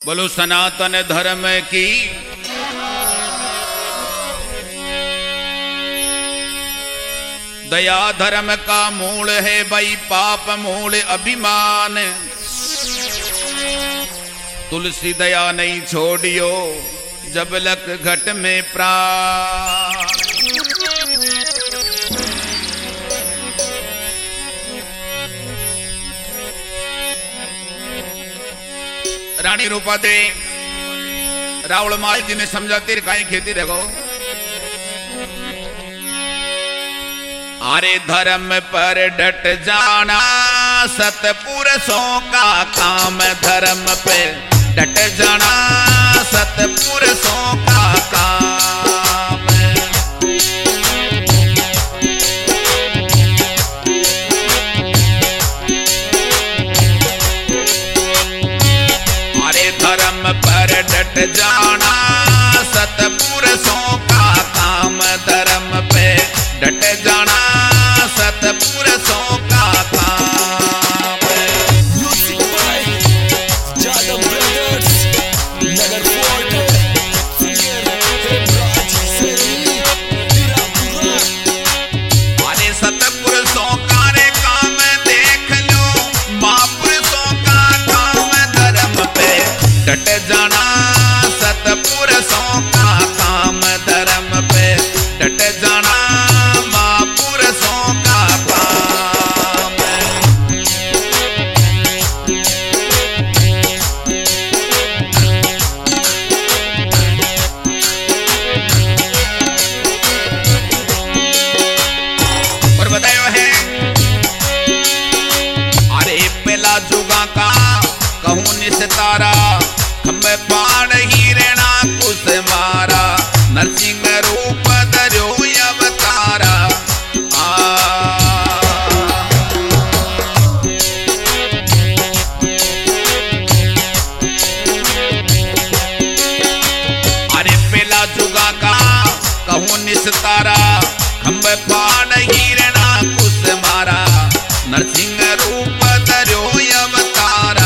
बोलो सनातन धर्म की। दया धर्म का मूल है भाई, पाप मूल अभिमान। तुलसी दया नहीं छोड़ियो, जब लक घट में प्राण। रानी रूपा दे रावण माल जी ने समझाती काई खेती देखो। अरे धर्म पर डट जाना सतपुरुषों का काम, धर्म पे डट जाना सतपुरुषों का काम। अरे धर्म पर डट जाना सतपुरुषों का काम, धर्म पे डट जाना सतपुरुषों का काम। Music by Jadav brothers, Nagar fort, अरे सतपुरुषों का रे काम देख लो, महापुरुषों का काम, धर्म पे डट जाना सतपुरुषों का काम, धर्म पे डट जाना महापुरुषों का काम। और बतायो है अरे पहला जुगा का कहूं निस्तारा, खंबे पाड़ हिरणा कुछ मारा, नरसिंह रूप धर्यो अवतारा। अरे पहला जुगा का कहूं निस्तारा, खंबे पाड़ हिरणा कुछ मारा, नरसिंह रूप धर्यो अवतारा।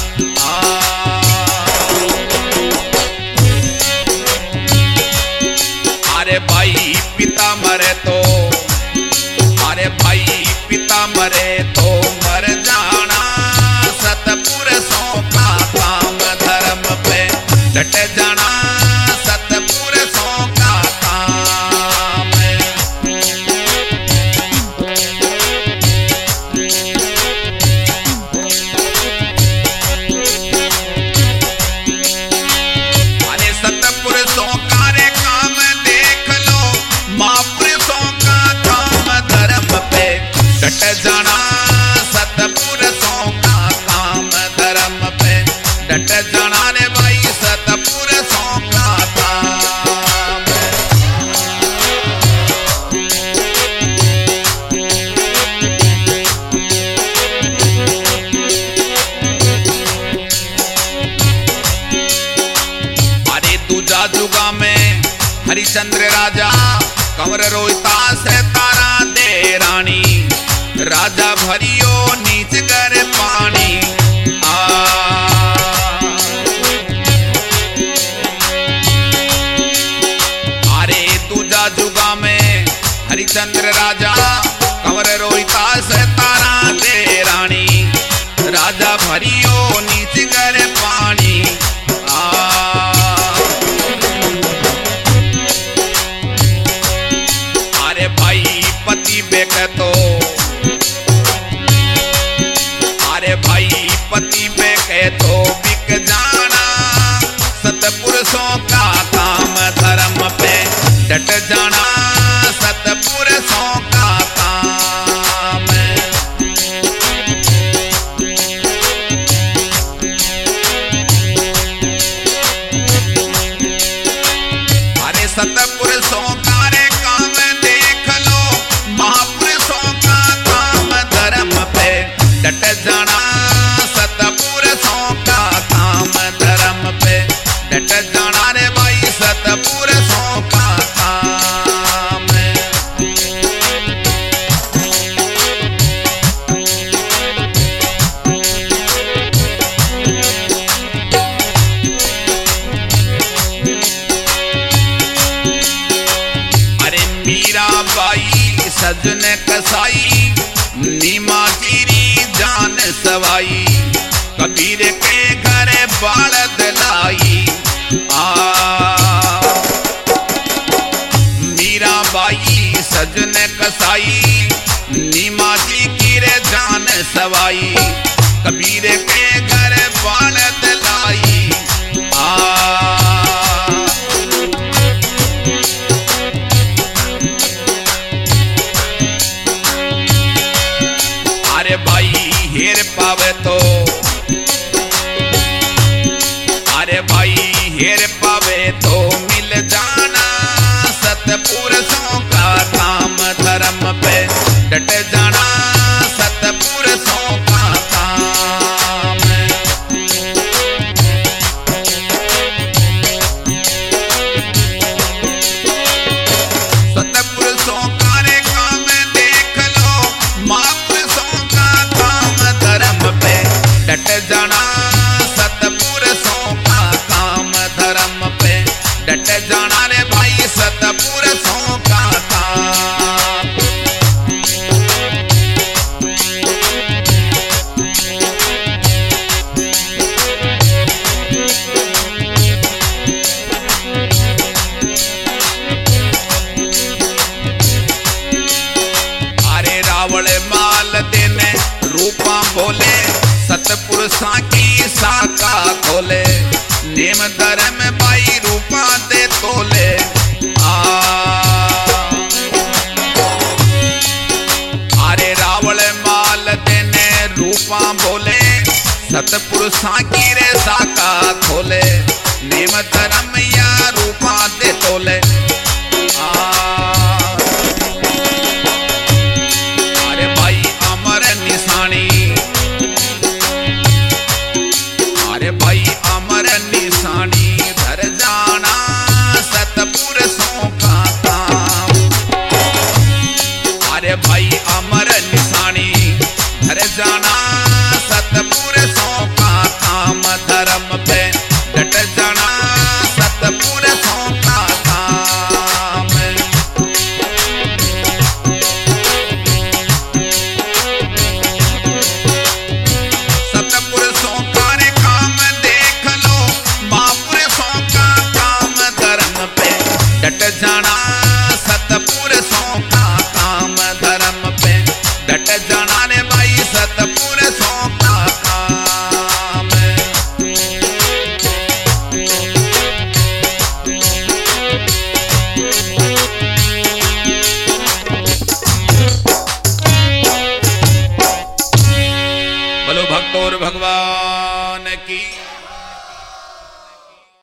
अरे भाई पिता मरे तो, अरे भाई पिता मरे तो मर जाना सतपुरुषों का काम, धर्म पे डट जाना सतपुरुषों का काम। अरे सतपुरुषों का रे काम देख लो, महापुरुषों का काम, धर्म पे डट जाना सतपुरुषों का काम, धर्म पे डट जाना रे भाई सतपुरुषों का काम। अरे दूजा जुगा में हरिश्चंद्र राजा, कंवर रोहिता से तारा दे रानी, राजा भरियो नीच कर पानी। अरे दूजा जुगा में हरिश्चंद्र राजा, कंवर रोहिता से तारा दे रानी, राजा भरियो नीच कर पानी। अरे भाई पति बेक तो, अरे भाई सजन कसाई नीमा गिरी जान सवाई कबीर के घर बाल दलाई मीरा बाई सजन कसाई नीमा जी गिरे जान सवाई कबीर के घर बाल दलाई अरे भाई हेर पावे तो अरे भाई हेर पावे तो मिल जाना सतपुरुषों का काम धर्म पे डट जाना सतपुरुषों का काम सतपुरुषों का रे काम देख लो महापुरुषों का काम धर्म पे डट जाना सतपुरुषों का काम धर्म पे डट जाना रे भाई सतपुरुषों का काम अरे रावण माल देने रूपा बोले सतपुरुषा की शाखा खोले नेम धर्म भाई रूपा दे तोले अरे रावण माल देने रूपा बोले सतपुरुषा की रे शाखा खोले नेम धर्म या रूपा दे तोले अरे भाई अमर निशानी अरे भाई अमर निशानी धर जाना सतपुरुषों का काम अरे भाई अमर निशानी धर जाना सतपुरुषों का काम धर्म पे डट जाना सतपुरुषों का काम सतपुरुषों का रे काम देख लो महापुरुषों का काम धर्म पे डट जाना सतपुरुषों का काम धर्म पे डट जाना रे भाई सतपुरुषों का काम बोलो भक्त और भगवान की